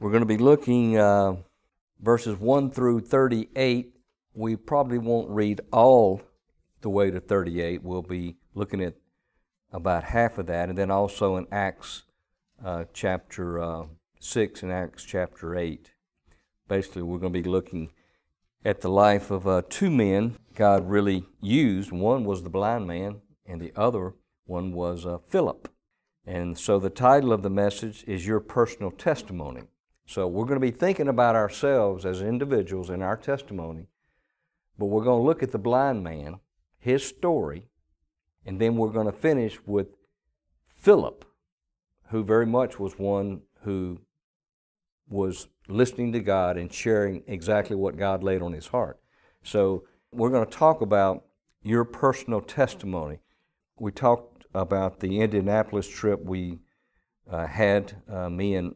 We're going to be looking verses 1 through 38. We probably won't read all the way to 38. We'll be looking at about half of that, and then also in Acts chapter 6 and Acts chapter 8. Basically, we're going to be looking at the life of two men God really used. One was the blind man, and the other one was Philip. And so the title of the message is Your Personal Testimony. So we're going to be thinking about ourselves as individuals in our testimony, but we're going to look at the blind man, his story, and then we're going to finish with Philip, who very much was one who was listening to God and sharing exactly what God laid on his heart. So we're going to talk about your personal testimony. We talked about the Indianapolis trip we had, me and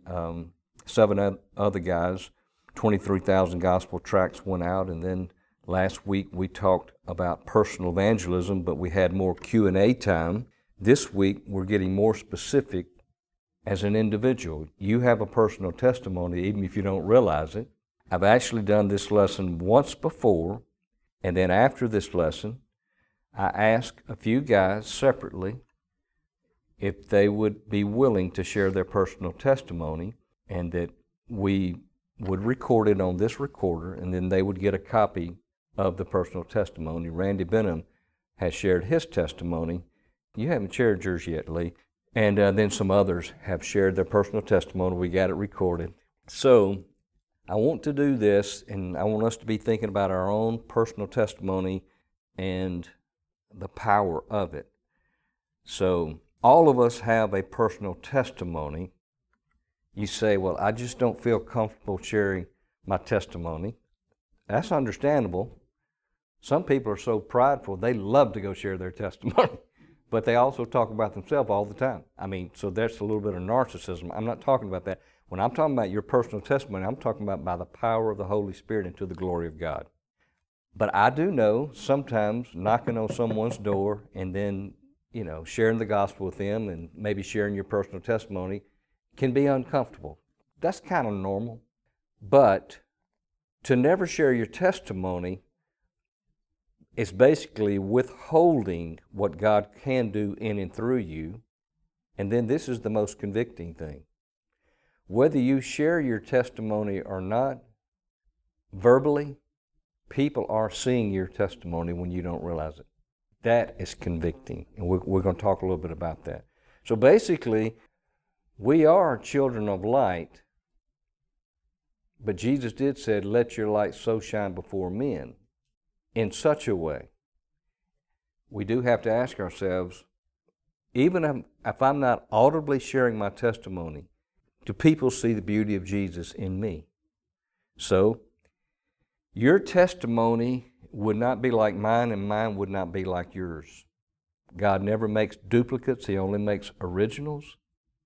7 other guys. 23,000 gospel tracts went out, and then last week we talked about personal evangelism, but we had more Q&A time. This week we're getting more specific as an individual. You have a personal testimony even if you don't realize it. I've actually done this lesson once before, and then after this lesson I asked a few guys separately if they would be willing to share their personal testimony, and that we would record it on this recorder, and then they would get a copy of the personal testimony. Randy Benham has shared his testimony. You haven't shared yours yet, Lee. And then some others have shared their personal testimony. We got it recorded. So I want to do this, and I want us to be thinking about our own personal testimony and the power of it. So all of us have a personal testimony. You say, well, I just don't feel comfortable sharing my testimony. That's understandable. Some people are so prideful, they love to go share their testimony, but they also talk about themselves all the time. So that's a little bit of narcissism. I'm not talking about that. When I'm talking about your personal testimony, I'm talking about by the power of the Holy Spirit and to the glory of God. But I do know sometimes knocking on someone's door and then, sharing the gospel with them and maybe sharing your personal testimony can be uncomfortable. That's kind of normal. But to never share your testimony is basically withholding what God can do in and through you. And then this is the most convicting thing. Whether you share your testimony or not, verbally, people are seeing your testimony when you don't realize it. That is convicting, and we're going to talk a little bit about that. So basically, we are children of light, but Jesus did say, let your light so shine before men in such a way. We do have to ask ourselves, even if I'm not audibly sharing my testimony, do people see the beauty of Jesus in me? So, your testimony would not be like mine, and mine would not be like yours. God never makes duplicates. He only makes originals.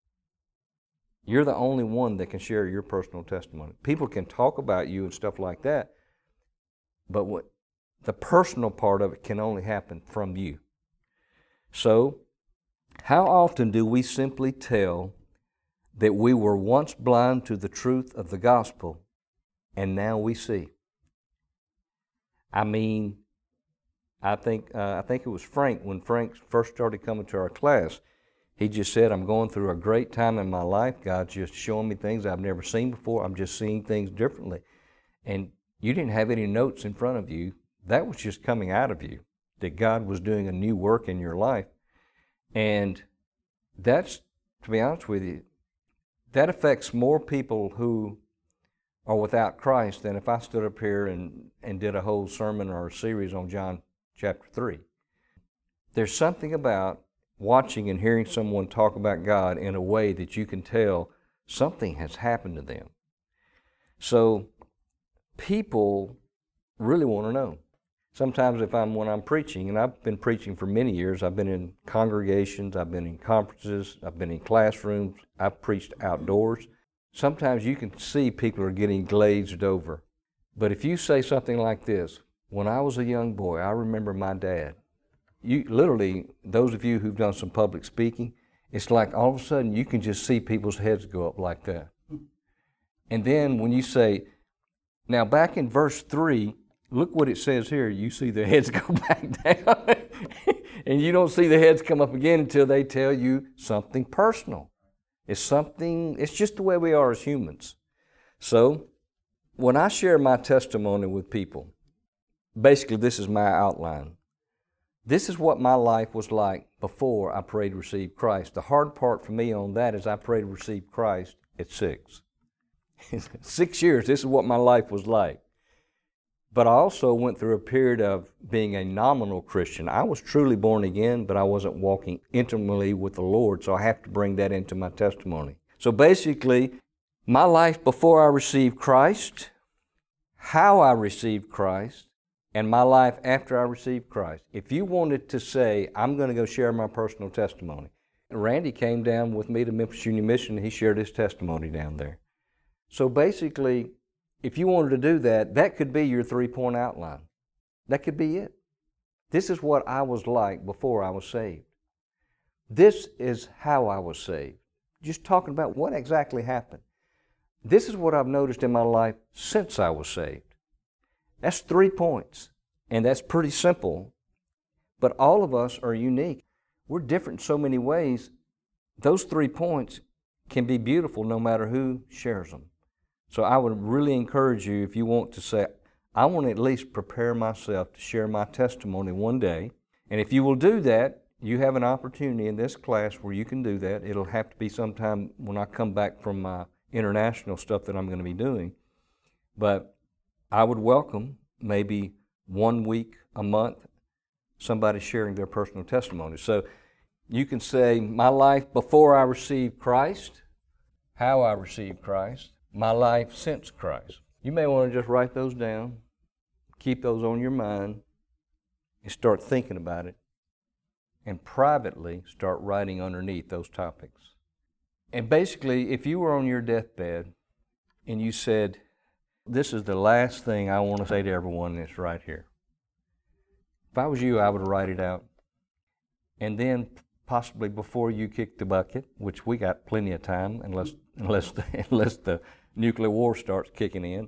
You're the only one that can share your personal testimony. People can talk about you and stuff like that, but the personal part of it can only happen from you. So, how often do we simply tell that we were once blind to the truth of the gospel and now we see? I think it was Frank, when Frank first started coming to our class, he just said, I'm going through a great time in my life. God's just showing me things I've never seen before. I'm just seeing things differently. And you didn't have any notes in front of you. That was just coming out of you, that God was doing a new work in your life. And that's, to be honest with you, that affects more people who are without Christ than if I stood up here and did a whole sermon or a series on John chapter 3. There's something about watching and hearing someone talk about God in a way that you can tell something has happened to them. So people really want to know. Sometimes when I'm preaching, and I've been preaching for many years, I've been in congregations, I've been in conferences, I've been in classrooms, I've preached outdoors. Sometimes you can see people are getting glazed over. But if you say something like this, when I was a young boy, I remember my dad. You literally, those of you who've done some public speaking, it's like all of a sudden you can just see people's heads go up like that. And then when you say, now back in verse 3, look what it says here. You see the heads go back down. And you don't see the heads come up again until they tell you something personal. It's just the way we are as humans. So, when I share my testimony with people, basically this is my outline. This is what my life was like before I prayed to receive Christ. The hard part for me on that is I prayed to receive Christ at 6. 6 years, this is what my life was like. But I also went through a period of being a nominal Christian. I was truly born again, but I wasn't walking intimately with the Lord, so I have to bring that into my testimony. So basically, my life before I received Christ, how I received Christ, and my life after I received Christ. If you wanted to say, I'm going to go share my personal testimony, Randy came down with me to Memphis Union Mission, and he shared his testimony down there. So basically, if you wanted to do that, that could be your 3-point outline. That could be it. This is what I was like before I was saved. This is how I was saved. Just talking about what exactly happened. This is what I've noticed in my life since I was saved. That's 3 points, and that's pretty simple. But all of us are unique. We're different in so many ways. Those 3 points can be beautiful no matter who shares them. So I would really encourage you, if you want to say, I want to at least prepare myself to share my testimony one day. And if you will do that, you have an opportunity in this class where you can do that. It'll have to be sometime when I come back from my international stuff that I'm going to be doing. But I would welcome maybe 1 week, a month, somebody sharing their personal testimony. So you can say, my life before I received Christ, how I received Christ, my life since Christ. You may want to just write those down, keep those on your mind, and start thinking about it, and privately start writing underneath those topics. And basically, if you were on your deathbed and you said, this is the last thing I want to say to everyone that's right here. If I was you, I would write it out. And then possibly before you kick the bucket, which we got plenty of time unless the nuclear war starts kicking in,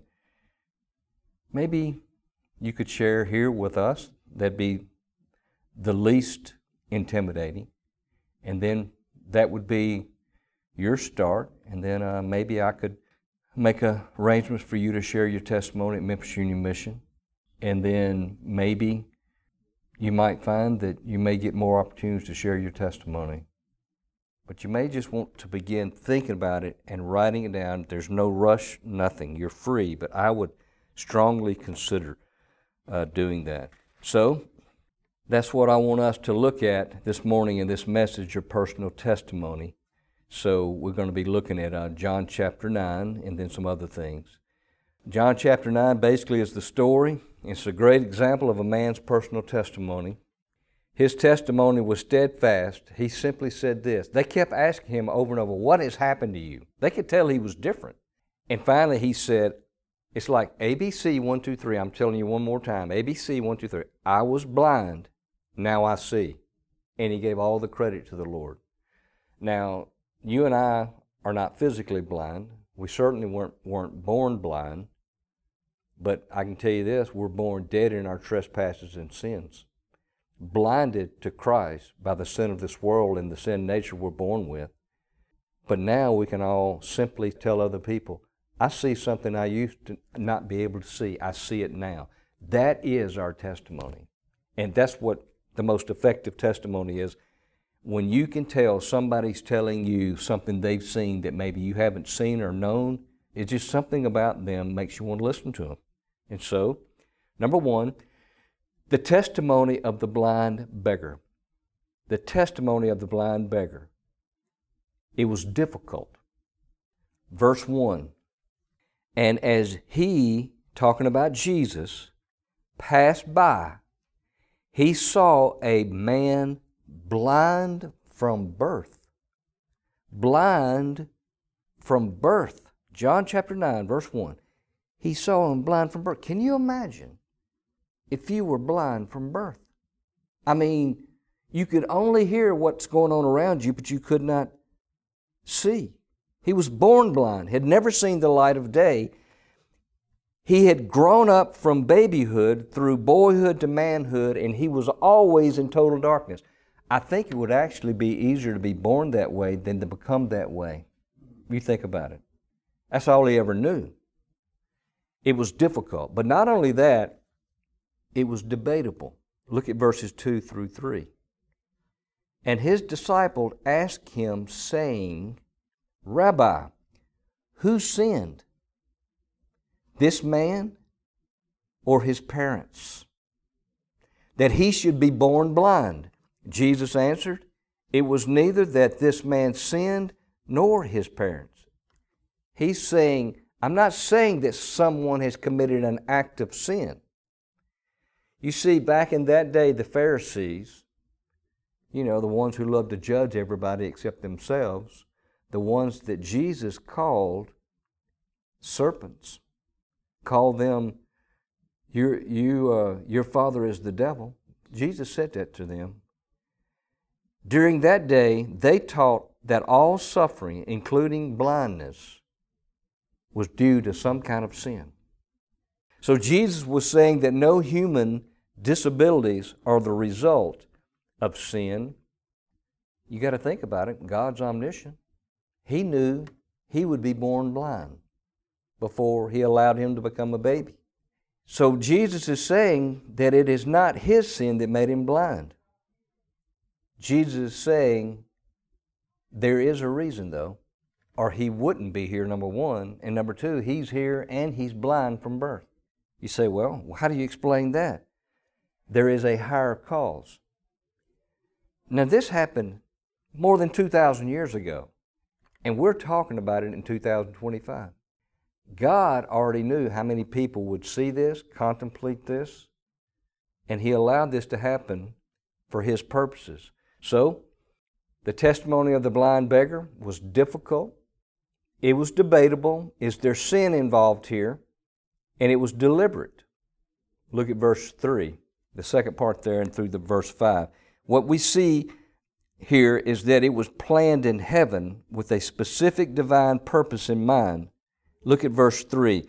maybe you could share here with us. That'd be the least intimidating. And then that would be your start. And then maybe I could make arrangements for you to share your testimony at Memphis Union Mission. And then maybe you might find that you may get more opportunities to share your testimony. But you may just want to begin thinking about it and writing it down. There's no rush, nothing. You're free, but I would strongly consider doing that. So that's what I want us to look at this morning in this message, your personal testimony. So we're going to be looking at John chapter 9 and then some other things. John chapter 9 basically is the story. It's a great example of a man's personal testimony. His testimony was steadfast. He simply said this. They kept asking him over and over, what has happened to you? They could tell he was different. And finally he said, it's like ABC 1, 2, 3. I'm telling you one more time. ABC 1, 2, 3. I was blind, now I see. And he gave all the credit to the Lord. Now, you and I are not physically blind. We certainly weren't born blind. But I can tell you this, we're born dead in our trespasses and sins, blinded to Christ by the sin of this world and the sin nature we're born with. But now we can all simply tell other people, I see something I used to not be able to see. I see it now. That is our testimony. And that's what the most effective testimony is. When you can tell somebody's telling you something they've seen that maybe you haven't seen or known, it's just something about them makes you want to listen to them. And so, number one, the testimony of the blind beggar. The testimony of the blind beggar. It was difficult. Verse 1, and as he, talking about Jesus, passed by, he saw a man blind from birth. Blind from birth. John chapter 9, verse 1. He saw him blind from birth. Can you imagine if you were blind from birth? I mean, you could only hear what's going on around you, but you could not see. He was born blind, had never seen the light of day. He had grown up from babyhood through boyhood to manhood, and he was always in total darkness. I think it would actually be easier to be born that way than to become that way. You think about it. That's all he ever knew. It was difficult. But not only that, it was debatable. Look at verses 2 through 3. And his disciples asked him, saying, Rabbi, who sinned, this man or his parents, that he should be born blind? Jesus answered, it was neither that this man sinned nor his parents. He's saying, I'm not saying that someone has committed an act of sin. You see, back in that day, the Pharisees, the ones who loved to judge everybody except themselves, the ones that Jesus called serpents, called them, your father is the devil. Jesus said that to them. During that day, they taught that all suffering, including blindness, was due to some kind of sin. So Jesus was saying that no human disabilities are the result of sin. You got to think about it. God's omniscient. He knew he would be born blind before he allowed him to become a baby. So Jesus is saying that it is not his sin that made him blind. Jesus is saying there is a reason, though, or he wouldn't be here, number one. And number two, he's here and he's blind from birth. You say, well, how do you explain that? There is a higher cause. Now, this happened more than 2,000 years ago, and we're talking about it in 2025. God already knew how many people would see this, contemplate this, and he allowed this to happen for his purposes. So, the testimony of the blind beggar was difficult. It was debatable. Is there sin involved here? And it was deliberate. Look at verse 3, the second part there, and through the verse 5. What we see here is that it was planned in heaven with a specific divine purpose in mind. Look at verse 3.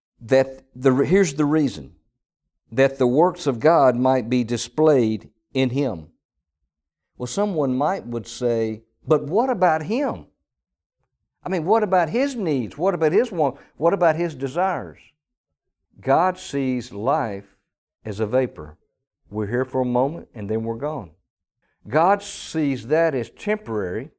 Here's the reason. That the works of God might be displayed in him. Well, someone would say, but what about him? I mean, what about his needs? What about his wants? What about his desires? God sees life as a vapor. We're here for a moment and then we're gone. God sees that as temporary.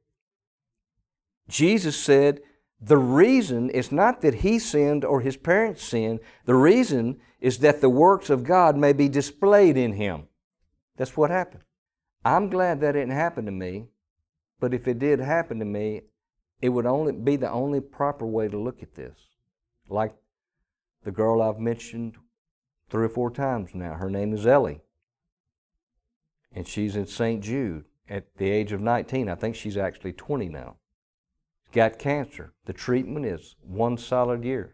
Jesus said the reason is not that he sinned or his parents sinned. The reason is that the works of God may be displayed in him. That's what happened. I'm glad that didn't happen to me, but if it did happen to me, it would only be the only proper way to look at this. Like the girl I've mentioned 3 or 4 times now. Her name is Ellie. And she's in St. Jude at the age of 19. I think she's actually 20 now. She's got cancer. The treatment is 1 solid year.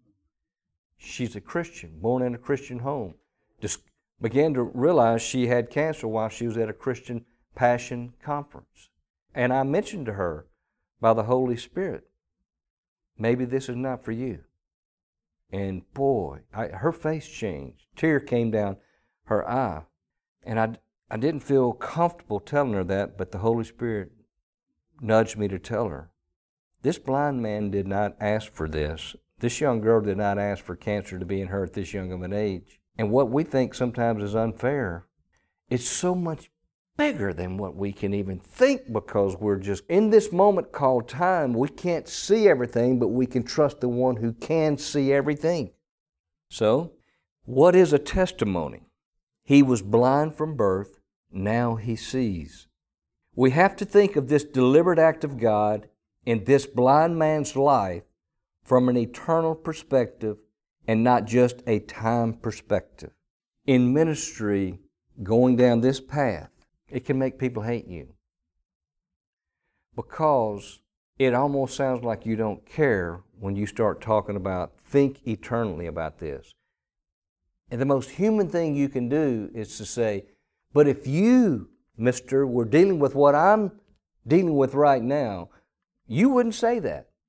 She's a Christian, born in a Christian home. Just began to realize she had cancer while she was at a Christian Passion conference. And I mentioned to her by the Holy Spirit, maybe this is not for you. And boy, her face changed. Tear came down her eye. And I didn't feel comfortable telling her that, but the Holy Spirit nudged me to tell her. This blind man did not ask for this. This young girl did not ask for cancer to be in her at this young of an age. And what we think sometimes is unfair, it's so much bigger than what we can even think, because we're just in this moment called time. We can't see everything, but we can trust the one who can see everything. So, what is a testimony? He was blind from birth, now he sees. We have to think of this deliberate act of God in this blind man's life from an eternal perspective and not just a time perspective. In ministry, going down this path, it can make people hate you, because it almost sounds like you don't care when you start talking about, think eternally about this. And the most human thing you can do is to say, but if you, mister, were dealing with what I'm dealing with right now, you wouldn't say that.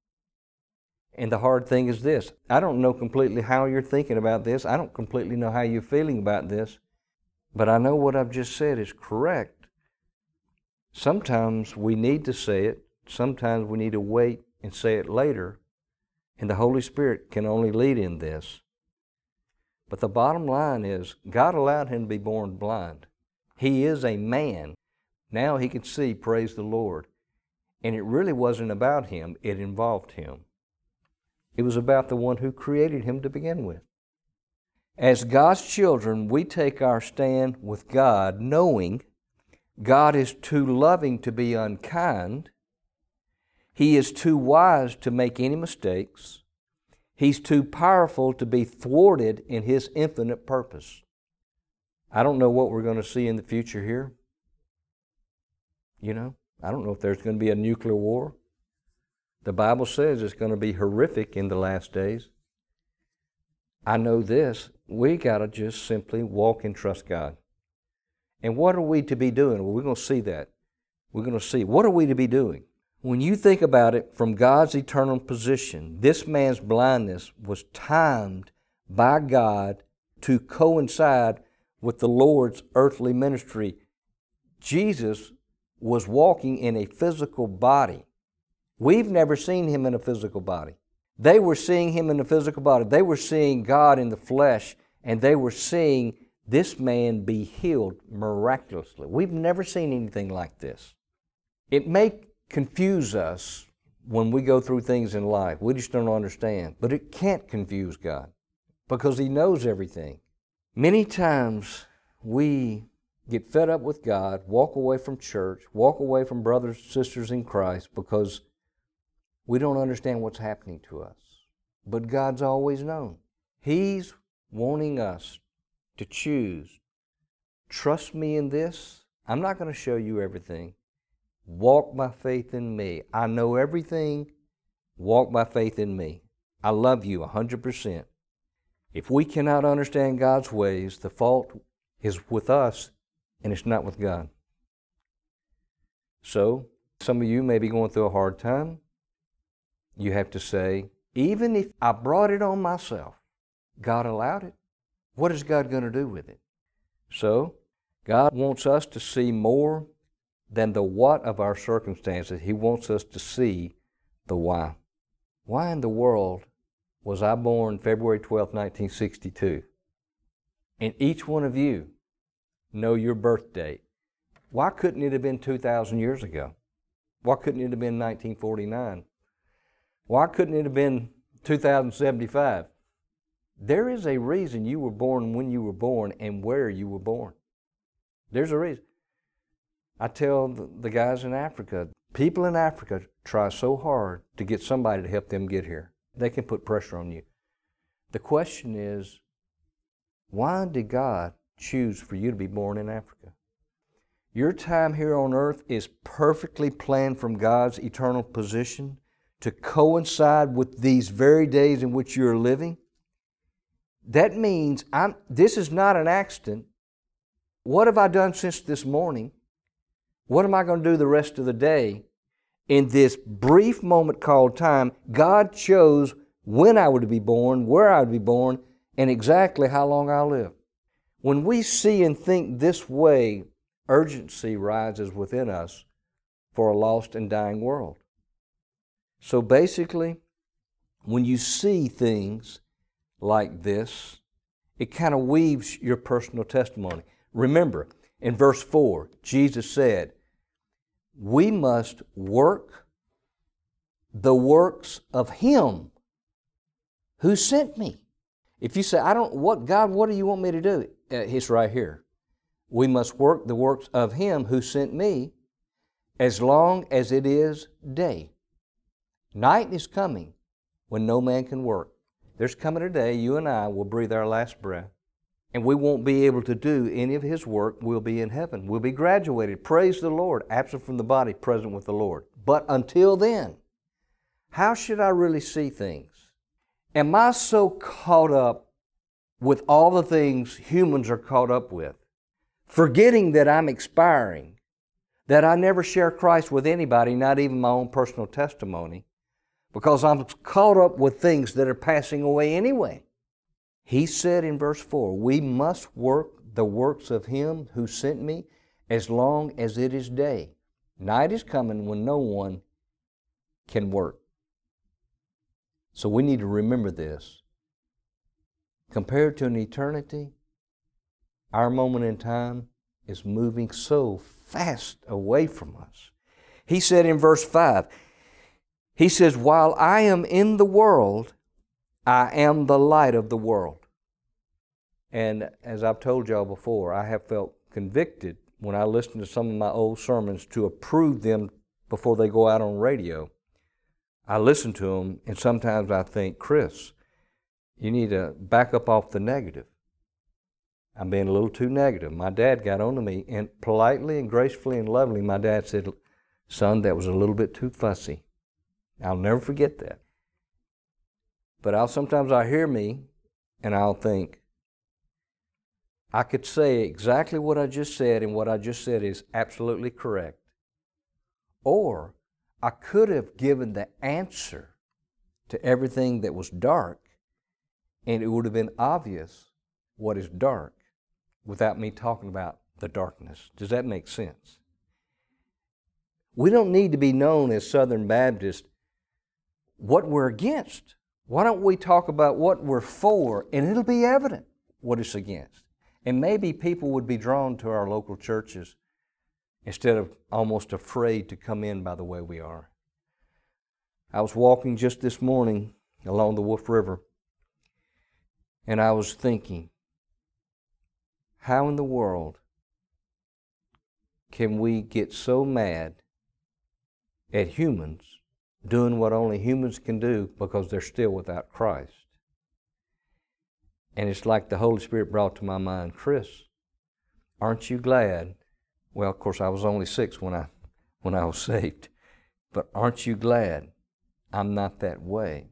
And the hard thing is this. I don't know completely how you're thinking about this. I don't completely know how you're feeling about this. But I know what I've just said is correct. Sometimes we need to say it. Sometimes we need to wait and say it later. And the Holy Spirit can only lead in this. But the bottom line is, God allowed him to be born blind. He is a man. Now he can see, praise the Lord. And it really wasn't about him. It involved him. It was about the one who created him to begin with. As God's children, we take our stand with God, knowing God is too loving to be unkind. He is too wise to make any mistakes. He's too powerful to be thwarted in His infinite purpose. I don't know what we're going to see in the future here. I don't know if there's going to be a nuclear war. The Bible says it's going to be horrific in the last days. I know this. We got to just simply walk and trust God. And what are we to be doing? Well, we're going to see that. We're going to see. What are we to be doing? When you think about it from God's eternal position, this man's blindness was timed by God to coincide with the Lord's earthly ministry. Jesus was walking in a physical body. We've never seen Him in a physical body. They were seeing Him in a physical body. They were seeing God in the flesh, and they were seeing this man be healed miraculously. We've never seen anything like this. It may confuse us when we go through things in life. We just don't understand. But it can't confuse God because He knows everything. Many times we get fed up with God, walk away from church, walk away from brothers and sisters in Christ because we don't understand what's happening to us. But God's always known. He's wanting us to choose. Trust me in this. I'm not going to show you everything. Walk by faith in me. I know everything. Walk by faith in me. I love you 100%. If we cannot understand God's ways, the fault is with us and it's not with God. So, some of you may be going through a hard time. You have to say, even if I brought it on myself, God allowed it. What is God going to do with it? So, God wants us to see more than the what of our circumstances. He wants us to see the why. Why in the world was I born February 12, 1962? And each one of you know your birth date. Why couldn't it have been 2,000 years ago? Why couldn't it have been 1949? Why couldn't it have been 2075? There is a reason you were born when you were born and where you were born. There's a reason. I tell the guys in Africa, people in Africa try so hard to get somebody to help them get here. They can put pressure on you. The question is, why did God choose for you to be born in Africa? Your time here on earth is perfectly planned from God's eternal position to coincide with these very days in which you're living. That means this is not an accident. What have I done since this morning? What am I going to do the rest of the day? In this brief moment called time, God chose when I would be born, where I would be born, and exactly how long I'll live. When we see and think this way, urgency rises within us for a lost and dying world. So basically, when you see things like this, it kind of weaves your personal testimony. Remember, in verse 4, Jesus said, we must work the works of Him who sent me. If you say, God, what do you want me to do? It's right here. We must work the works of Him who sent me as long as it is day. Night is coming when no man can work. There's coming a day you and I will breathe our last breath, and we won't be able to do any of His work. We'll be in heaven. We'll be graduated. Praise the Lord. Absent from the body, present with the Lord. But until then, how should I really see things? Am I so caught up with all the things humans are caught up with, forgetting that I'm expiring, that I never share Christ with anybody, not even my own personal testimony, because I'm caught up with things that are passing away anyway. He said in verse 4, we must work the works of Him who sent me as long as it is day. Night is coming when no one can work. So we need to remember this. Compared to an eternity, our moment in time is moving so fast away from us. He said in verse 5, He says, while I am in the world, I am the light of the world. And as I've told y'all before, I have felt convicted when I listen to some of my old sermons to approve them before they go out on radio. I listen to them, and sometimes I think, Chris, you need to back up off the negative. I'm being a little too negative. My dad got on to me, and politely and gracefully and lovingly, my dad said, son, that was a little bit too fussy. I'll never forget that. But sometimes I hear me, and I'll think, I could say exactly what I just said, and what I just said is absolutely correct. Or I could have given the answer to everything that was dark, and it would have been obvious what is dark without me talking about the darkness. Does that make sense? We don't need to be known as Southern Baptists what we're against. Why don't we talk about what we're for, and it'll be evident what it's against. And maybe people would be drawn to our local churches instead of almost afraid to come in by the way we are. I was walking just this morning along the Wolf River, and I was thinking, how in the world can we get so mad at humans doing what only humans can do because they're still without Christ? And it's like the Holy Spirit brought to my mind, Chris, aren't you glad? Well, of course, I was only 6 when I was saved. But aren't you glad I'm not that way?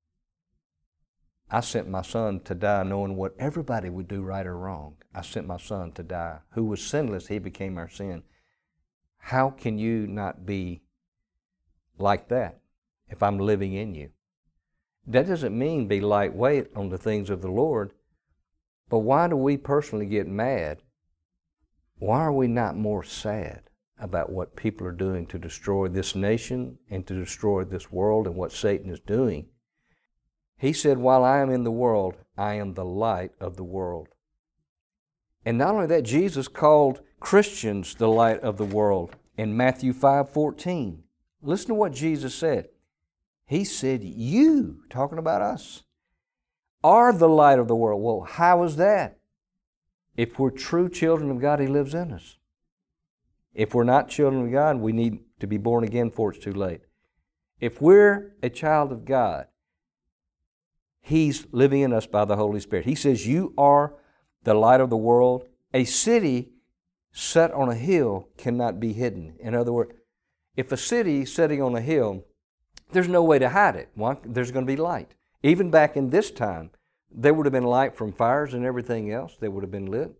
I sent my son to die knowing what everybody would do, right or wrong. I sent my son to die. Who was sinless, he became our sin. How can you not be like that if I'm living in you? That doesn't mean be lightweight on the things of the Lord, but why do we personally get mad? Why are we not more sad about what people are doing to destroy this nation and to destroy this world and what Satan is doing? He said, while I am in the world, I am the light of the world. And not only that, Jesus called Christians the light of the world in Matthew 5:14. Listen to what Jesus said. He said, you, talking about us, are the light of the world. Well, how is that? If we're true children of God, He lives in us. If we're not children of God, we need to be born again before it's too late. If we're a child of God, He's living in us by the Holy Spirit. He says, you are the light of the world. A city set on a hill cannot be hidden. In other words, if a city is sitting on a hill, there's no way to hide it. Why? There's going to be light. Even back in this time, there would have been light from fires and everything else that would have been lit.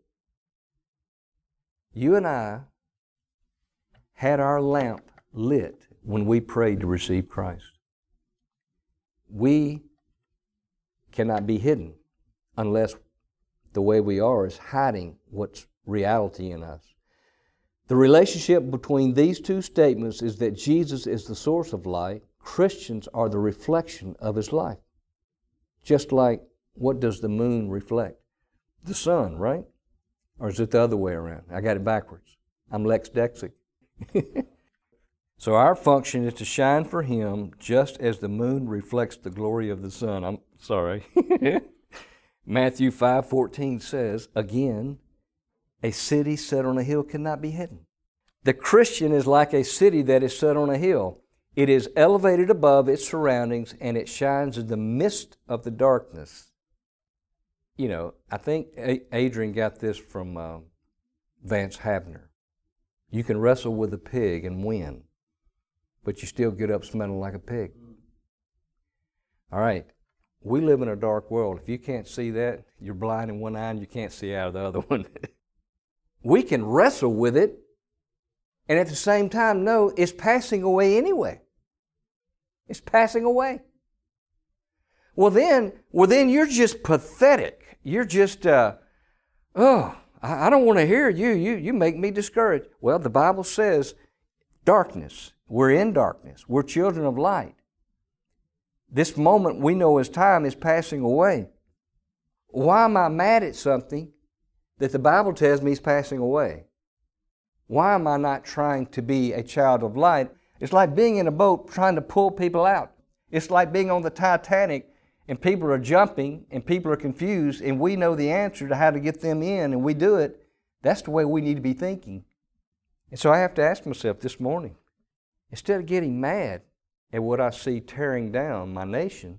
You and I had our lamp lit when we prayed to receive Christ. We cannot be hidden unless the way we are is hiding what's reality in us. The relationship between these two statements is that Jesus is the source of light. Christians are the reflection of His life. Just like, what does the moon reflect? The sun, right? Or is it the other way around? I got it backwards. I'm Lex Dexic. So our function is to shine for Him just as the moon reflects the glory of the sun. I'm sorry. Matthew 5:14 says, again, a city set on a hill cannot be hidden. The Christian is like a city that is set on a hill. It is elevated above its surroundings, and it shines in the midst of the darkness. You know, I think Adrian got this from Vance Havner. You can wrestle with a pig and win, but you still get up smelling like a pig. All right, we live in a dark world. If you can't see that, you're blind in one eye and you can't see out of the other one. We can wrestle with it, and at the same time know it's passing away anyway. It's passing away. Well then you're just pathetic. You're just, I don't want to hear you. You make me discouraged. Well, the Bible says darkness. We're in darkness. We're children of light. This moment we know as time is passing away. Why am I mad at something that the Bible tells me is passing away? Why am I not trying to be a child of light? It's like being in a boat trying to pull people out. It's like being on the Titanic and people are jumping and people are confused and we know the answer to how to get them in and we do it. That's the way we need to be thinking. And so I have to ask myself this morning, instead of getting mad at what I see tearing down my nation,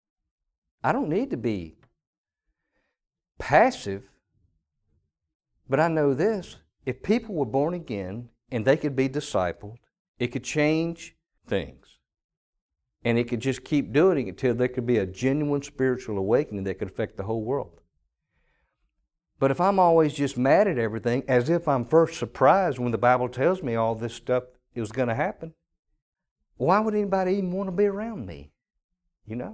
I don't need to be passive, but I know this. If people were born again and they could be discipled, it could change things. And it could just keep doing it until there could be a genuine spiritual awakening that could affect the whole world. But if I'm always just mad at everything, as if I'm first surprised when the Bible tells me all this stuff is going to happen, why would anybody even want to be around me? You know?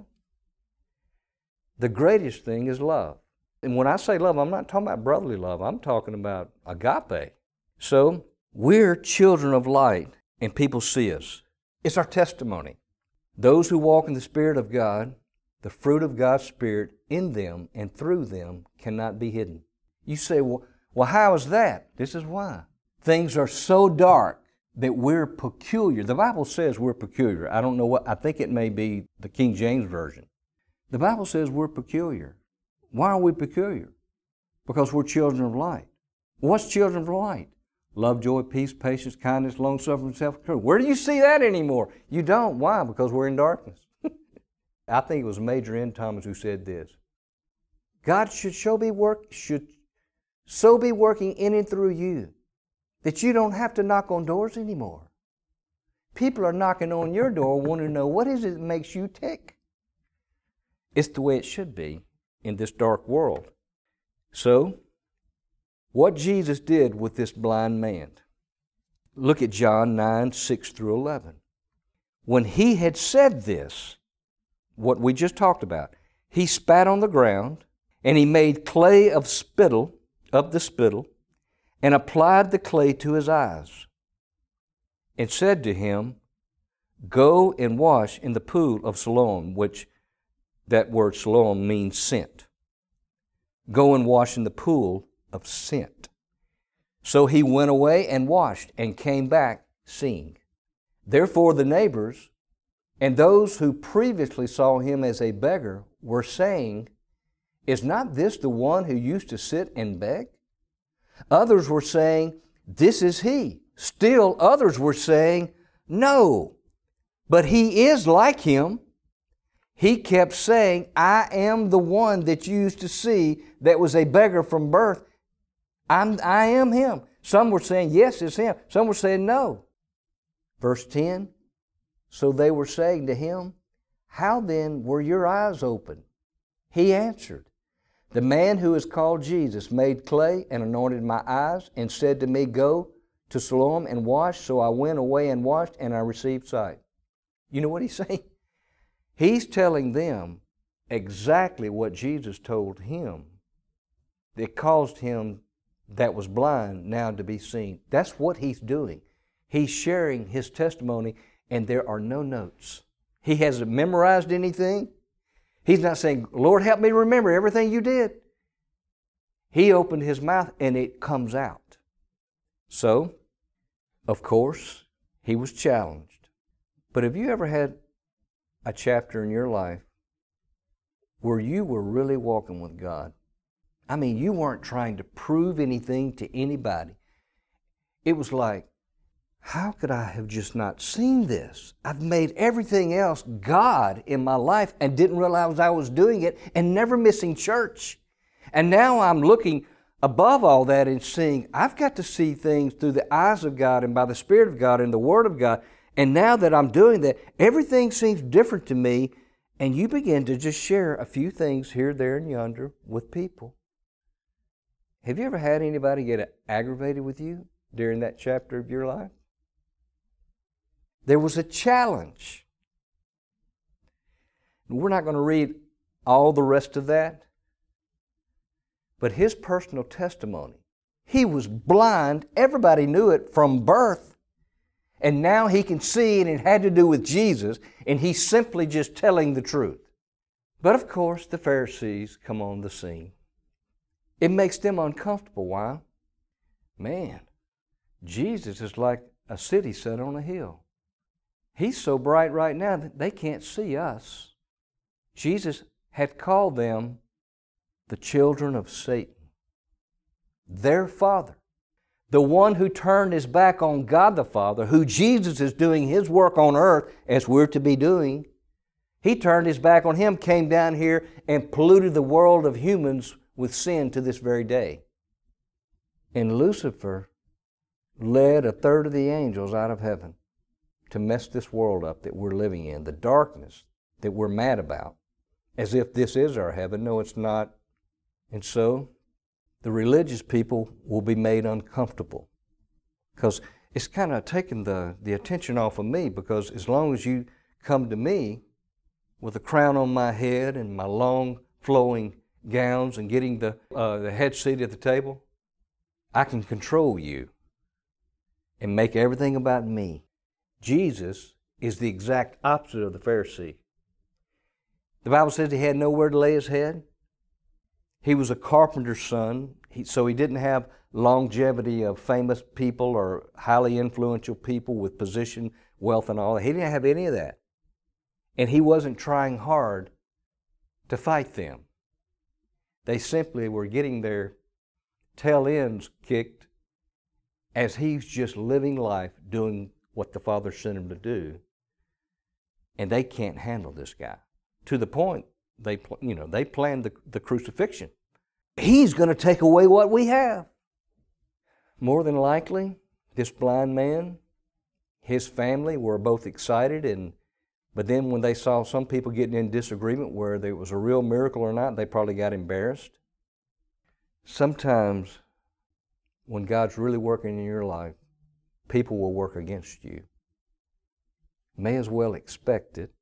The greatest thing is love. And when I say love, I'm not talking about brotherly love. I'm talking about agape. So, we're children of light, and people see us. It's our testimony. Those who walk in the Spirit of God, the fruit of God's Spirit in them and through them cannot be hidden. You say, well, how is that? This is why. Things are so dark that we're peculiar. The Bible says we're peculiar. I don't know what, I think it may be the King James Version. The Bible says we're peculiar. Why are we peculiar? Because we're children of light. What's children of light? Love, joy, peace, patience, kindness, long-suffering, self-control. Where do you see that anymore? You don't. Why? Because we're in darkness. I think it was Major N. Thomas who said this. God should so be working in and through you that you don't have to knock on doors anymore. People are knocking on your door wanting to know what is it that makes you tick. It's the way it should be in this dark world. So, what Jesus did with this blind man. Look at John 9, 6 through 11. When he had said this, what we just talked about, he spat on the ground and he made clay of the spittle, and applied the clay to his eyes, and said to him, Go and wash in the pool of Siloam, which that word Siloam means sent. Go and wash in the pool of sent. So he went away and washed and came back seeing. Therefore the neighbors and those who previously saw him as a beggar were saying, Is not this the one who used to sit and beg? Others were saying, This is he. Still others were saying, No, but he is like him. He kept saying, I am the one that you used to see that was a beggar from birth. I am him. Some were saying, yes, it's him. Some were saying, no. Verse 10, so they were saying to him, How then were your eyes opened? He answered, The man who is called Jesus made clay and anointed my eyes and said to me, Go to Siloam and wash. So I went away and washed and I received sight. You know what he's saying? He's telling them exactly what Jesus told him that caused him that was blind now to be seen. That's what he's doing. He's sharing his testimony, and there are no notes. He hasn't memorized anything. He's not saying, Lord, help me remember everything you did. He opened his mouth, and it comes out. So, of course, he was challenged. But have you ever had a chapter in your life where you were really walking with God? I mean, you weren't trying to prove anything to anybody. It was like, how could I have just not seen this? I've made everything else God in my life and didn't realize I was doing it and never missing church. And now I'm looking above all that and seeing I've got to see things through the eyes of God and by the Spirit of God and the Word of God. And now that I'm doing that, everything seems different to me. And you begin to just share a few things here, there, and yonder with people. Have you ever had anybody get aggravated with you during that chapter of your life? There was a challenge. We're not going to read all the rest of that. But his personal testimony, he was blind. Everybody knew it from birth. And now he can see, and it had to do with Jesus, and he's simply just telling the truth. But of course, the Pharisees come on the scene. It makes them uncomfortable. Why? Man, Jesus is like a city set on a hill. He's so bright right now that they can't see us. Jesus had called them the children of Satan, their father, the one who turned his back on God the Father, who Jesus is doing His work on earth as we're to be doing. He turned His back on Him, came down here and polluted the world of humans with sin to this very day. And Lucifer led a third of the angels out of heaven to mess this world up that we're living in, the darkness that we're mad about, as if this is our heaven. No, it's not. And so the religious people will be made uncomfortable because it's kind of taking the attention off of me, because as long as you come to me with a crown on my head and my long flowing gowns and getting the head seat at the table, I can control you and make everything about me. Jesus is the exact opposite of the Pharisee. The Bible says he had nowhere to lay his head. He was a carpenter's son, so he didn't have longevity of famous people or highly influential people with position, wealth, and all that. He didn't have any of that. And he wasn't trying hard to fight them. They simply were getting their tail ends kicked as he's just living life, doing what the Father sent him to do. And they can't handle this guy. To the point, they planned the crucifixion. He's going to take away what we have. More than likely, this blind man, his family were both excited, but then when they saw some people getting in disagreement whether it was a real miracle or not, they probably got embarrassed. Sometimes when God's really working in your life, people will work against you. May as well expect it,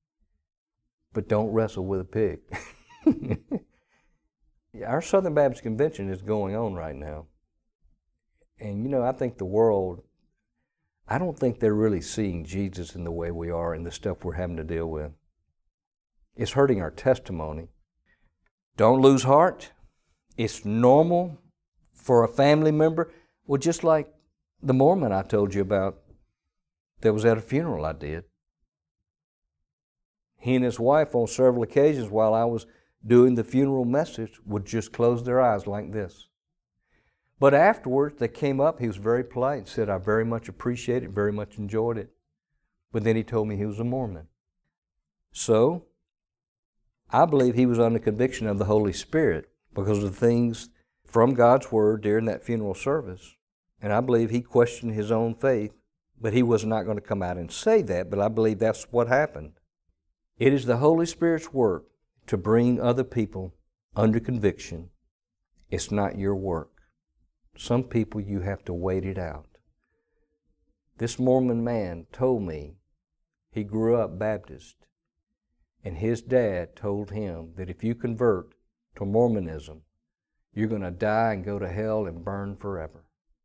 but don't wrestle with a pig. Our Southern Baptist Convention is going on right now. And I think the world, I don't think they're really seeing Jesus in the way we are and the stuff we're having to deal with. It's hurting our testimony. Don't lose heart. It's normal for a family member. Well, just like the Mormon I told you about that was at a funeral I did. He and his wife on several occasions while I was doing the funeral message would just close their eyes like this. But afterwards, they came up, he was very polite and said, I very much appreciate it, very much enjoyed it. But then he told me he was a Mormon. So, I believe he was under conviction of the Holy Spirit because of the things from God's Word during that funeral service. And I believe he questioned his own faith, but he was not going to come out and say that, but I believe that's what happened. It is the Holy Spirit's work to bring other people under conviction. It's not your work. Some people you have to wait it out. This Mormon man told me he grew up Baptist, and his dad told him that if you convert to Mormonism, you're going to die and go to hell and burn forever.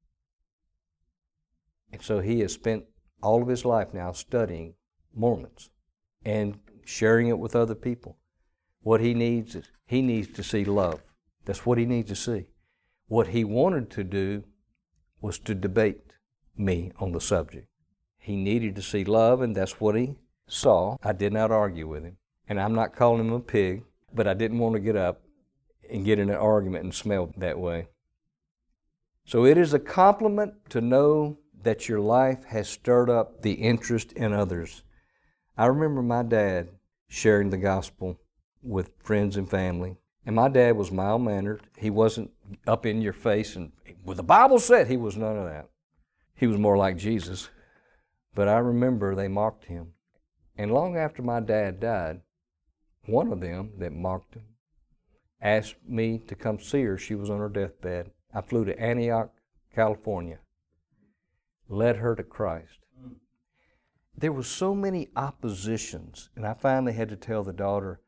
And so he has spent all of his life now studying Mormons and sharing it with other people. What he needs is, he needs to see love. That's what he needs to see. What he wanted to do was to debate me on the subject. He needed to see love, and that's what he saw. I did not argue with him. And I'm not calling him a pig, but I didn't want to get up and get in an argument and smell that way. So it is a compliment to know that your life has stirred up the interest in others. I remember my dad sharing the gospel with friends and family. And my dad was mild-mannered. He wasn't up in your face and, well, the Bible said, he was none of that. He was more like Jesus. But I remember they mocked him. And long after my dad died, one of them that mocked him asked me to come see her. She was on her deathbed. I flew to Antioch, California, led her to Christ. there were so many oppositions, and I finally had to tell the daughter,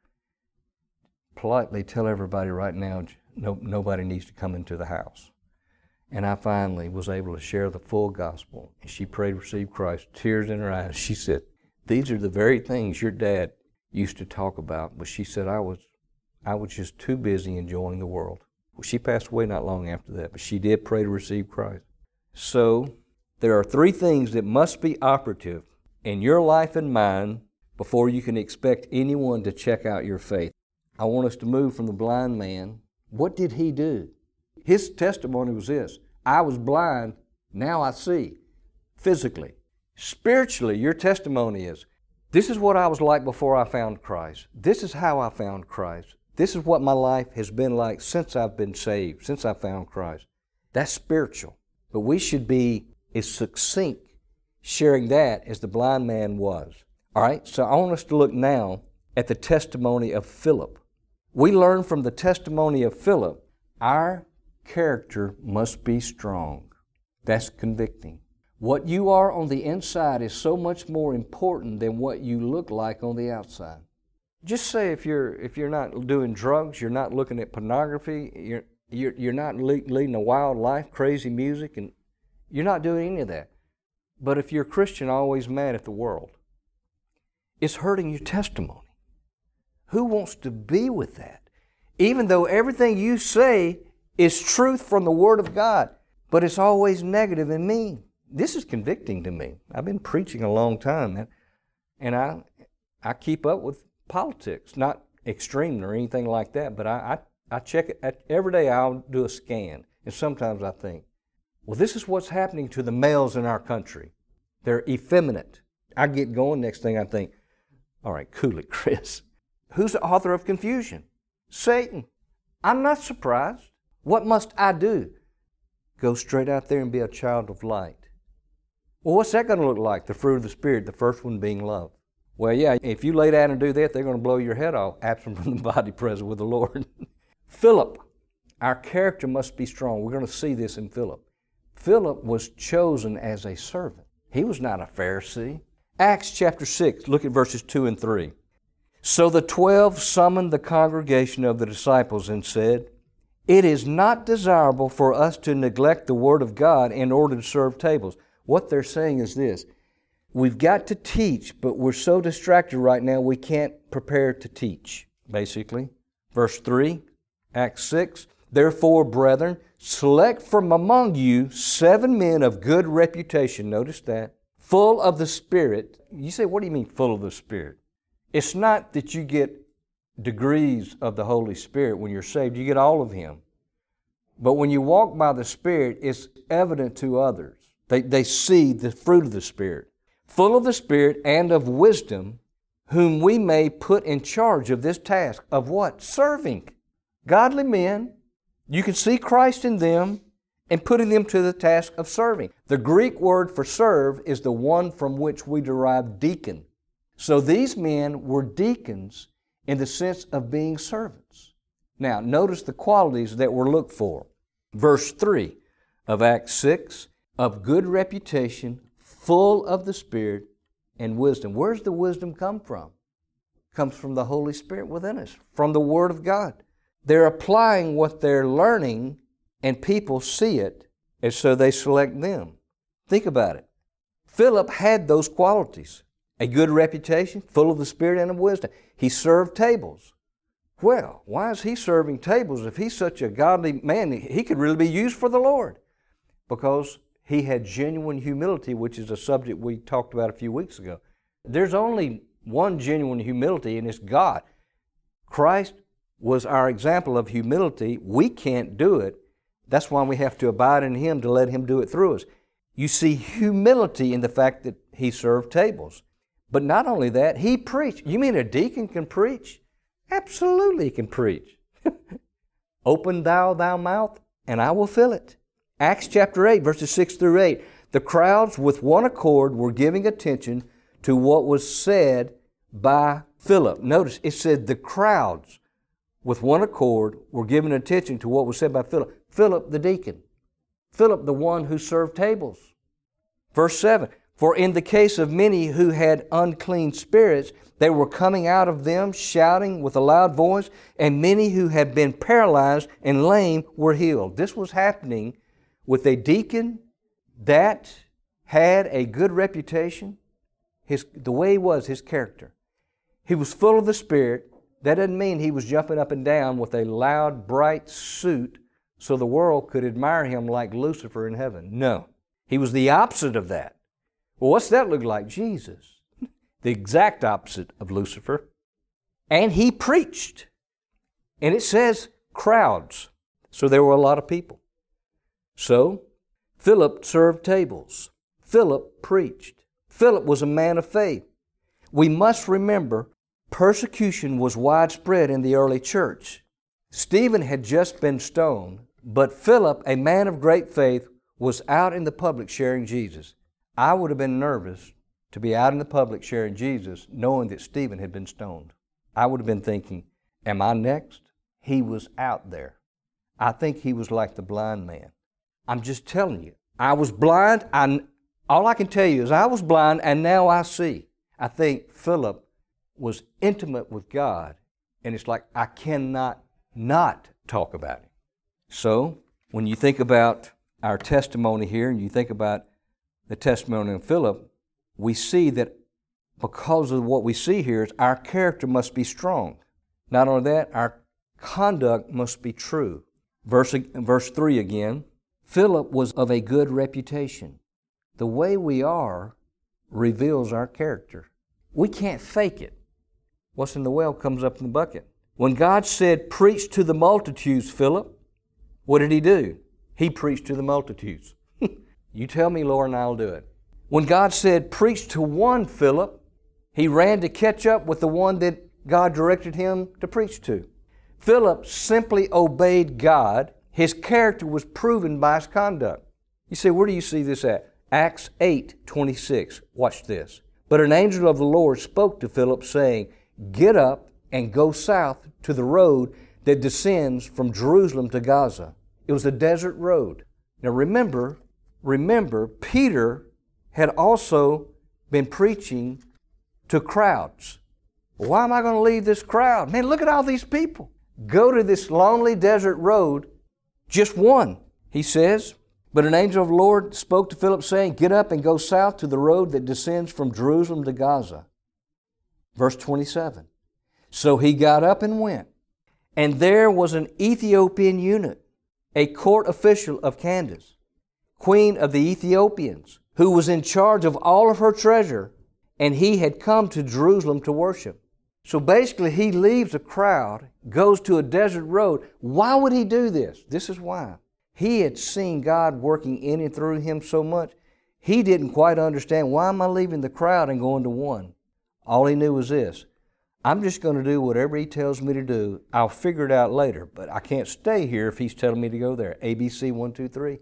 politely tell everybody right now, nobody needs to come into the house. And I finally was able to share the full gospel. And she prayed, received Christ, tears in her eyes. She said, these are the very things your dad used to talk about, but she said, I was just too busy enjoying the world. Well, she passed away not long after that, but she did pray to receive Christ. So there are 3 things that must be operative in your life and mine before you can expect anyone to check out your faith. I want us to move from the blind man. What did he do? His testimony was this: I was blind, now I see, physically. Spiritually, your testimony is, this is what I was like before I found Christ. This is how I found Christ. This is what my life has been like since I've been saved, since I found Christ. That's spiritual. But we should be as succinct sharing that as the blind man was. All right, so I want us to look now at the testimony of Philip. We learn from the testimony of Philip, our character must be strong. That's convicting. What you are on the inside is so much more important than what you look like on the outside. Just say if you're not doing drugs, you're not looking at pornography, you're not leading a wild life, crazy music, and you're not doing any of that. But if you're a Christian, always mad at the world, it's hurting your testimony. Who wants to be with that? Even though everything you say is truth from the Word of God, but it's always negative and mean. This is convicting to me. I've been preaching a long time, and I keep up with politics, not extreme or anything like that, but I check it. Every day I'll do a scan, and sometimes I think, well, this is what's happening to the males in our country. They're effeminate. I get going, next thing I think, all right, cool it, Chris. Who's the author of confusion? Satan. I'm not surprised. What must I do? Go straight out there and be a child of light. Well, what's that going to look like? The fruit of the Spirit, the first one being love. Well, yeah, if you lay down and do that, they're going to blow your head off, absent from the body, present with the Lord. Philip, our character must be strong. We're going to see this in Philip. Philip was chosen as a servant. He was not a Pharisee. Acts chapter 6, look at verses 2 and 3. So the 12 summoned the congregation of the disciples and said, it is not desirable for us to neglect the Word of God in order to serve tables. What they're saying is this: we've got to teach, but we're so distracted right now we can't prepare to teach, basically. Verse 3, Acts 6, therefore, brethren, select from among you 7 men of good reputation, notice that, full of the Spirit. You say, what do you mean full of the Spirit? It's not that you get degrees of the Holy Spirit when you're saved. You get all of Him. But when you walk by the Spirit, it's evident to others. They see the fruit of the Spirit. Full of the Spirit and of wisdom, whom we may put in charge of this task. Of what? Serving. Godly men. You can see Christ in them and putting them to the task of serving. The Greek word for serve is the one from which we derive deacon. So these men were deacons in the sense of being servants. Now, notice the qualities that were looked for. Verse 3 of Acts 6, of good reputation, full of the Spirit and wisdom. Where's the wisdom come from? It comes from the Holy Spirit within us, from the Word of God. They're applying what they're learning, and people see it, and so they select them. Think about it. Philip had those qualities. A good reputation, full of the Spirit and of wisdom. He served tables. Well, why is he serving tables if he's such a godly man? He could really be used for the Lord. Because he had genuine humility, which is a subject we talked about a few weeks ago. There's only one genuine humility, and it's God. Christ was our example of humility. We can't do it. That's why we have to abide in Him to let Him do it through us. You see humility in the fact that He served tables. But not only that, He preached. You mean a deacon can preach? Absolutely he can preach. Open thou mouth, and I will fill it. Acts chapter 8, verses 6 through 8. The crowds with one accord were giving attention to what was said by Philip. Notice it said the crowds with one accord were giving attention to what was said by Philip. Philip the deacon. Philip the one who served tables. Verse 7. For in the case of many who had unclean spirits, they were coming out of them shouting with a loud voice, and many who had been paralyzed and lame were healed. This was happening with a deacon that had a good reputation. The way he was, his character. He was full of the Spirit. That doesn't mean he was jumping up and down with a loud, bright suit so the world could admire him like Lucifer in heaven. No. He was the opposite of that. Well, what's that look like? Jesus. The exact opposite of Lucifer. And he preached. And it says crowds. So there were a lot of people. So Philip served tables. Philip preached. Philip was a man of faith. We must remember persecution was widespread in the early church. Stephen had just been stoned, but Philip, a man of great faith, was out in the public sharing Jesus. I would have been nervous to be out in the public sharing Jesus knowing that Stephen had been stoned. I would have been thinking, am I next? He was out there. I think he was like the blind man. I'm just telling you, I was blind. All I can tell you is I was blind and now I see. I think Philip was intimate with God, and it's like I cannot not talk about Him. So, when you think about our testimony here, and you think about the testimony of Philip, we see that because of what we see here, is our character must be strong. Not only that, our conduct must be true. Verse 3 again, Philip was of a good reputation. The way we are reveals our character. We can't fake it. What's in the well comes up in the bucket. When God said, preach to the multitudes, Philip, what did he do? He preached to the multitudes. You tell me, Lord, and I'll do it. When God said, preach to one, Philip, he ran to catch up with the one that God directed him to preach to. Philip simply obeyed God. His character was proven by his conduct. You say, where do you see this at? Acts 8:26. Watch this. But an angel of the Lord spoke to Philip, saying, get up and go south to the road that descends from Jerusalem to Gaza. It was a desert road. Now remember, Peter had also been preaching to crowds. Why am I going to leave this crowd? Man, look at all these people. Go to this lonely desert road, just one, he says. But an angel of the Lord spoke to Philip, saying, get up and go south to the road that descends from Jerusalem to Gaza. Verse 27. So he got up and went. And there was an Ethiopian eunuch, a court official of Candace, queen of the Ethiopians, who was in charge of all of her treasure, and he had come to Jerusalem to worship. So basically he leaves a crowd, goes to a desert road. Why would he do this? This is why. He had seen God working in and through him so much, he didn't quite understand, why am I leaving the crowd and going to one? All he knew was this, I'm just going to do whatever he tells me to do. I'll figure it out later, but I can't stay here if he's telling me to go there. ABC 1, 2, 3.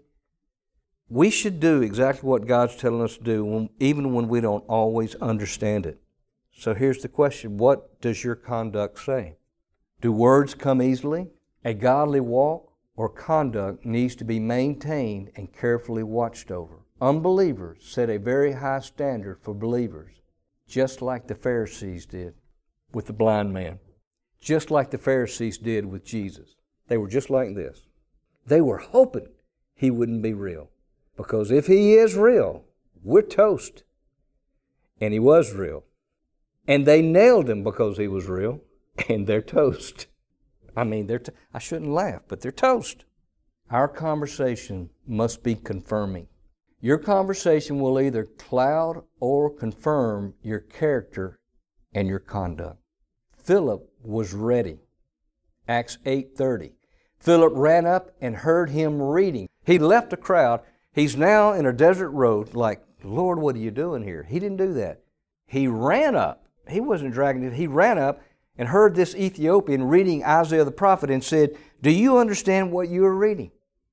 We should do exactly what God's telling us to do, even when we don't always understand it. So here's the question, what does your conduct say? Do words come easily? A godly walk or conduct needs to be maintained and carefully watched over. Unbelievers set a very high standard for believers, just like the Pharisees did with the blind man, just like the Pharisees did with Jesus. They were just like this. They were hoping he wouldn't be real, because if he is real, we're toast. And he was real. And they nailed him because he was real, and they're toast. I mean, I shouldn't laugh, but they're toast. Our conversation must be confirming. Your conversation will either cloud or confirm your character and your conduct. Philip was ready. Acts 8:30. Philip ran up and heard him reading. He left the crowd. He's now in a desert road like, Lord, what are you doing here? He didn't do that. He ran up. He wasn't dragging it. He ran up and heard this Ethiopian reading Isaiah the prophet and said, do you understand what you are reading?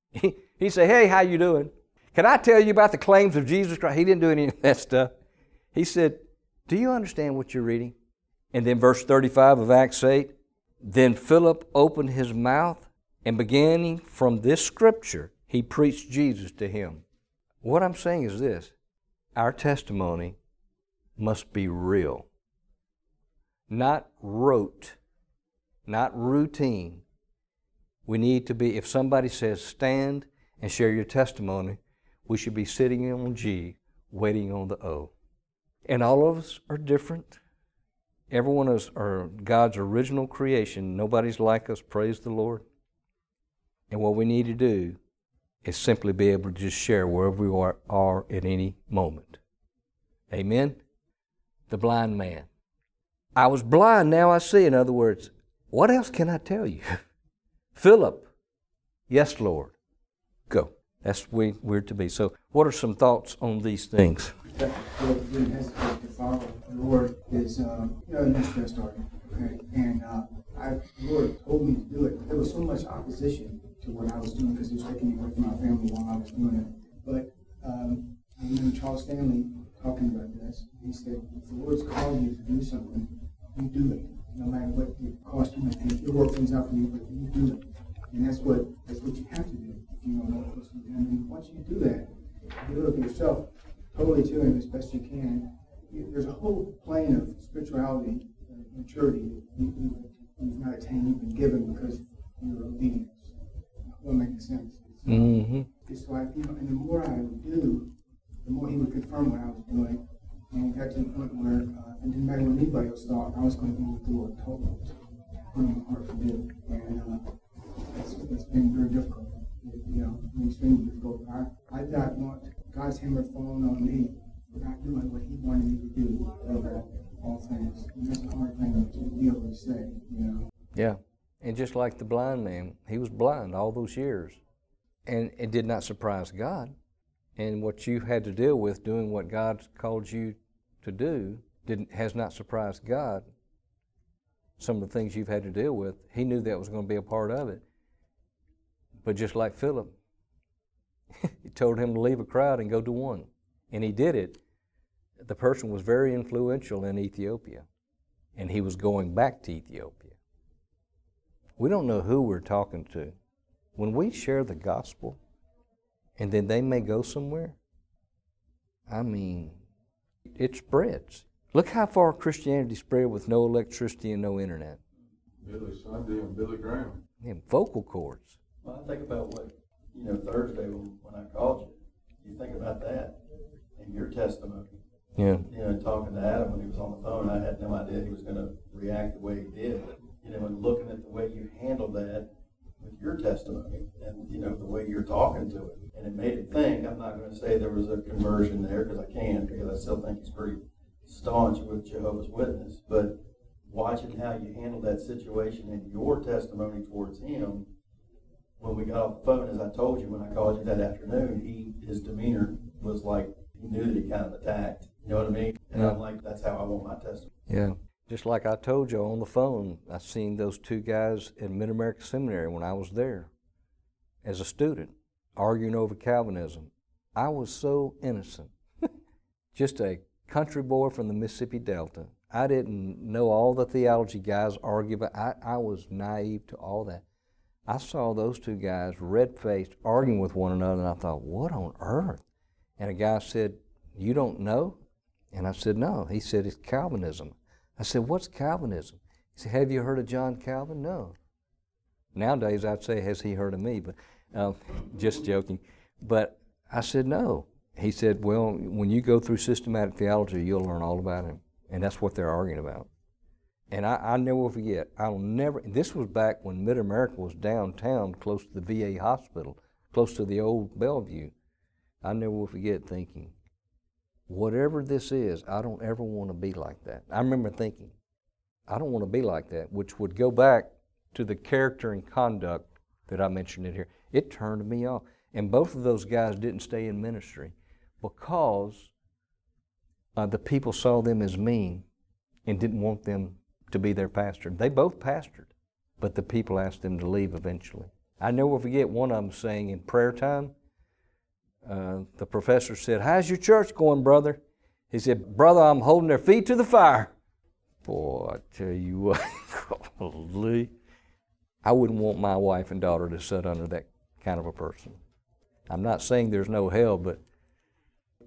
He said, hey, how you doing? Can I tell you about the claims of Jesus Christ? He didn't do any of that stuff. He said, do you understand what you're reading? And then verse 35 of Acts 8, then Philip opened his mouth, and beginning from this scripture, he preached Jesus to him. What I'm saying is this, Our testimony must be real, not rote, not routine. We need to be, if somebody says stand and share your testimony, we should be sitting on G, waiting on the O. And all of us are different. Everyone is God's original creation. Nobody's like us, praise the Lord. And what we need to do is simply be able to just share wherever we are at any moment. Amen? The blind man. I was blind, now I see. In other words, what else can I tell you? Philip, yes, Lord. Go. That's where we're to be. So what are some thoughts on these things? What really hesitate to follow the Lord is, a new stress started, okay? And the Lord told me to do it. There was so much opposition to what I was doing because He was taking me away from my family while I was doing it. But I remember Charles Stanley talking about this. He said, if the Lord's calling you to do something, you do it. No matter what the cost you may think, He'll work things out for you, but you do it. And that's what you have to do if you don't know what to do. And once you do that, you look at yourself totally to Him as best you can. There's a whole plane of spirituality, maturity that you've not attained, you've been given because of your obedience. Will make sense. It's like, and the more I would do, the more He would confirm what I was doing. And it got to the point where it didn't matter what anybody else thought, I was going to do what the Lord told me to put in my heart to do. And it's been very difficult. Extremely difficult. I did not want God's hammer falling on me for not doing what He wanted me to do over all things. And that's a hard thing to be able to say, Yeah. And just like the blind man, he was blind all those years. And it did not surprise God. And what you had to deal with doing what God called you to do has not surprised God. Some of the things you've had to deal with, He knew that was going to be a part of it. But just like Philip, He told him to leave a crowd and go to one. And he did it. The person was very influential in Ethiopia. And he was going back to Ethiopia. We don't know who we're talking to. When we share the gospel, and then they may go somewhere, it spreads. Look how far Christianity spread with no electricity and no internet. Billy Sunday and Billy Graham. And vocal cords. Well, I think about what, Thursday when I called you think about that and your testimony. Yeah. Talking to Adam when he was on the phone, I had no idea he was going to react the way he did. And looking at the way you handled that with your testimony and, the way you're talking to it. And it made him think. I'm not going to say there was a conversion there because I can't, because I still think he's pretty staunch with Jehovah's Witness. But watching how you handled that situation and your testimony towards him, when we got off the phone, as I told you when I called you that afternoon, his demeanor was like he knew that he kind of attacked. You know what I mean? And I'm like, that's how I want my testimony. Yeah. Just like I told you on the phone, I seen those two guys at Mid-America Seminary when I was there as a student, arguing over Calvinism. I was so innocent. Just a country boy from the Mississippi Delta. I didn't know all the theology guys argue, but I was naive to all that. I saw those two guys red-faced arguing with one another, and I thought, what on earth? And a guy said, you don't know? And I said, no. He said, it's Calvinism. I said, what's Calvinism? He said, have you heard of John Calvin? No. Nowadays, I'd say, has he heard of me? But just joking. But I said, no. He said, well, when you go through systematic theology, you'll learn all about him. And that's what they're arguing about. And I never will forget. This was back when Mid-America was downtown, close to the VA hospital, close to the old Bellevue. I never will forget thinking, whatever this is, I don't ever want to be like that. I remember thinking, I don't want to be like that, which would go back to the character and conduct that I mentioned in here. It turned me off. And both of those guys didn't stay in ministry because the people saw them as mean and didn't want them to be their pastor. They both pastored, but the people asked them to leave eventually. I never will forget one of them saying in prayer time, the professor said, how's your church going, brother? He said, brother, I'm holding their feet to the fire. Boy, I tell you what, holy. I wouldn't want my wife and daughter to sit under that kind of a person. I'm not saying there's no hell, but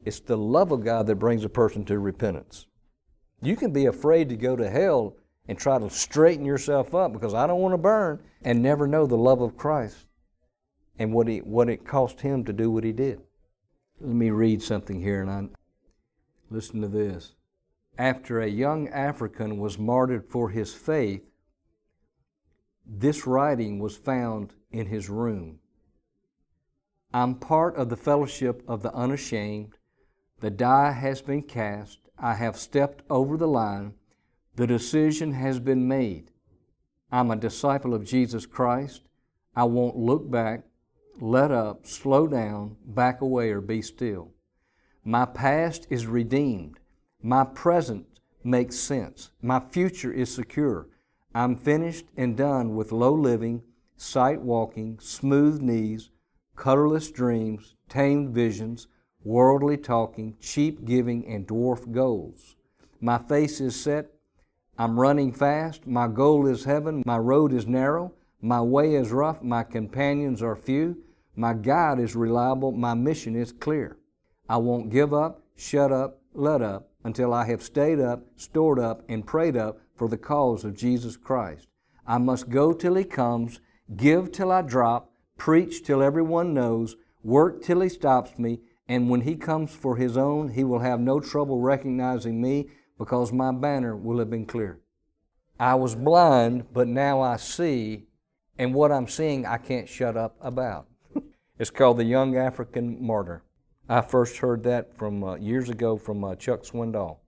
It's the love of God that brings a person to repentance. You can be afraid to go to hell and try to straighten yourself up because I don't want to burn, and never know the love of Christ and what it cost Him to do what He did. Let me read something here, and listen to this. After a young African was martyred for his faith, this writing was found in his room. I'm part of the fellowship of the unashamed. The die has been cast. I have stepped over the line. The decision has been made. I'm a disciple of Jesus Christ. I won't look back, let up, slow down, back away, or be still. My past is redeemed. My present makes sense. My future is secure. I'm finished and done with low living, sight walking, smooth knees, colorless dreams, tamed visions, worldly talking, cheap giving, and dwarf goals. My face is set. I'm running fast. My goal is heaven. My road is narrow. My way is rough. My companions are few. My guide is reliable. My mission is clear. I won't give up, shut up, let up until I have stayed up, stored up, and prayed up for the cause of Jesus Christ. I must go till He comes, give till I drop, preach till everyone knows, work till He stops me, and when He comes for His own, He will have no trouble recognizing me because my banner will have been clear. I was blind, but now I see, and what I'm seeing I can't shut up about. It's called The Young African Martyr. I first heard that from years ago from Chuck Swindoll.